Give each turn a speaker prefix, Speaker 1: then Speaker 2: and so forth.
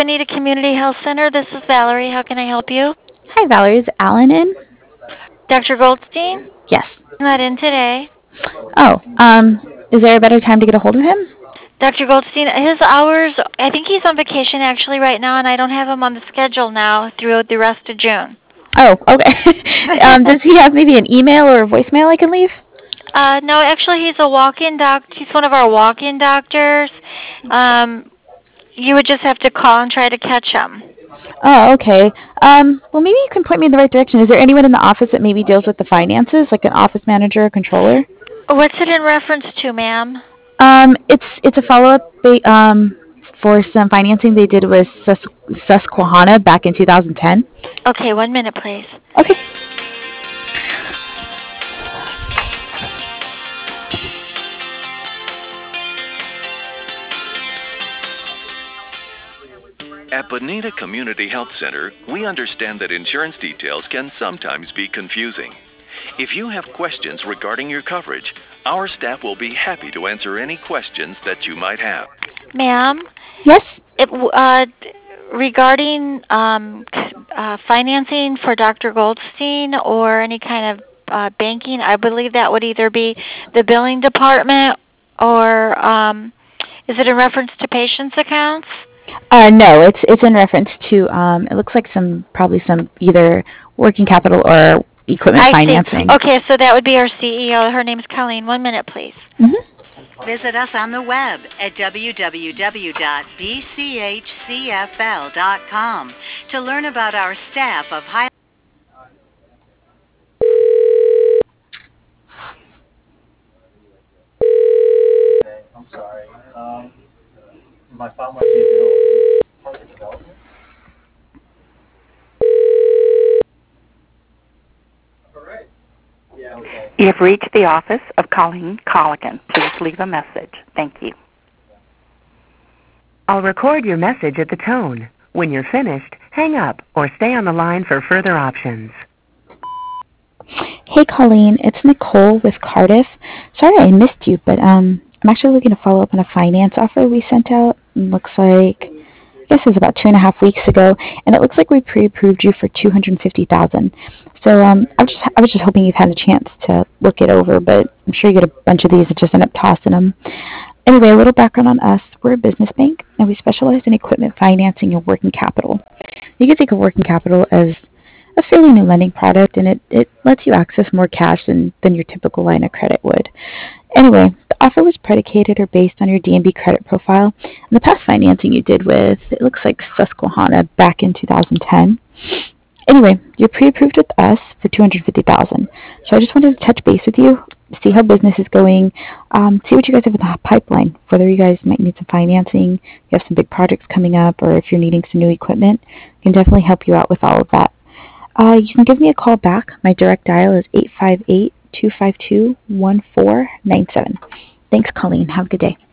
Speaker 1: Bonita Community Health Center. This is Valerie. How can I help you?
Speaker 2: Hi, Valerie. Is Alan in?
Speaker 1: Dr. Goldstein?
Speaker 2: Yes.
Speaker 1: Not in today.
Speaker 2: Oh, is there a better time to get a hold of him?
Speaker 1: Dr. Goldstein, his hours, I think he's on vacation actually right now, and I don't have him on the schedule now through the rest of June.
Speaker 2: Oh, okay. Does he have maybe an email or a voicemail I can leave?
Speaker 1: No, actually, he's a walk-in doc. He's one of our walk-in doctors. You would just have to call and try to catch him.
Speaker 2: Oh, okay. Well, maybe you can point me in the right direction. Is there anyone in the office that maybe deals with the finances, like an office manager or controller?
Speaker 1: What's it in reference to, ma'am?
Speaker 2: It's a follow-up for some financing they did with Susquehanna back in 2010.
Speaker 1: Okay, 1 minute, please.
Speaker 2: Okay.
Speaker 3: At Bonita Community Health Center, we understand that insurance details can sometimes be confusing. If you have questions regarding your coverage, our staff will be happy to answer any questions that you might have.
Speaker 1: Ma'am?
Speaker 2: Yes?
Speaker 1: Regarding financing for Dr. Goldstein or any kind of banking, I believe that would either be the billing department or is it in reference to patients' accounts?
Speaker 2: No, it's in reference to it looks like probably some either working capital or equipment financing.
Speaker 1: See. Okay, so that would be our CEO. Her name's Colleen. 1 minute, please.
Speaker 2: Mm-hmm.
Speaker 4: Visit us on the web at www.bchcfl.com to learn about our staff of high.
Speaker 5: I'm sorry. My file might be available. Target development. All right. Yeah. Okay.
Speaker 6: You have reached the office of Colleen Colligan. Please leave a message. Thank you.
Speaker 7: I'll record your message at the tone. When you're finished, hang up or stay on the line for further options.
Speaker 2: Hey, Colleen. It's Nicole with Cardiff. Sorry I missed you, but I'm actually looking to follow up on a finance offer we sent out. It looks like, I guess it was about 2.5 weeks ago, and it looks like we pre-approved you for $250,000. So I was just hoping you've had a chance to look it over, but I'm sure you get a bunch of these and just end up tossing them. Anyway, a little background on us. We're a business bank, and we specialize in equipment financing and working capital. You can think of working capital as a fairly new lending product, and it lets you access more cash than your typical line of credit would. Anyway, the offer was predicated or based on your DNB credit profile and the past financing you did with, it looks like Susquehanna back in 2010. Anyway, you're pre-approved with us for $250,000. So I just wanted to touch base with you, see how business is going, see what you guys have in the pipeline, whether you guys might need some financing, you have some big projects coming up, or if you're needing some new equipment. I can definitely help you out with all of that. You can give me a call back. My direct dial is 858-252-1497. Thanks, Colleen. Have a good day.